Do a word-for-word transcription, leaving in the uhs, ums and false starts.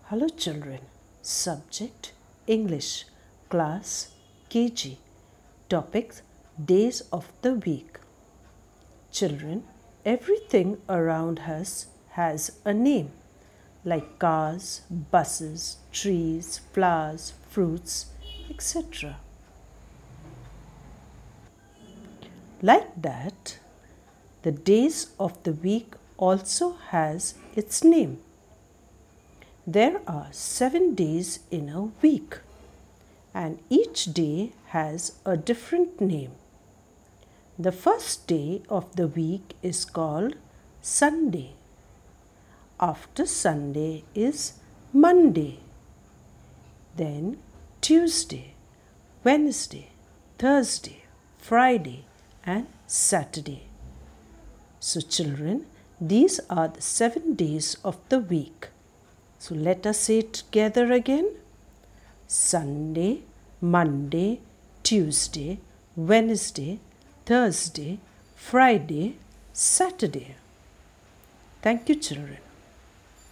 Hello children. Subject English. Class K G. Topics Days of the week. Children, everything around us has a name, like cars, buses, trees, flowers, fruits, et cetera. Like that, the days of the week also has its name. There are seven days in a week, and each day has a different name. The first day of the week is called Sunday. After Sunday is Monday. Then Tuesday, Wednesday, Thursday, Friday, and Saturday. So, children, these are the seven days of the week. So, let us say it together again. Sunday, Monday, Tuesday, Wednesday, Thursday, Friday, Saturday. Thank you, children.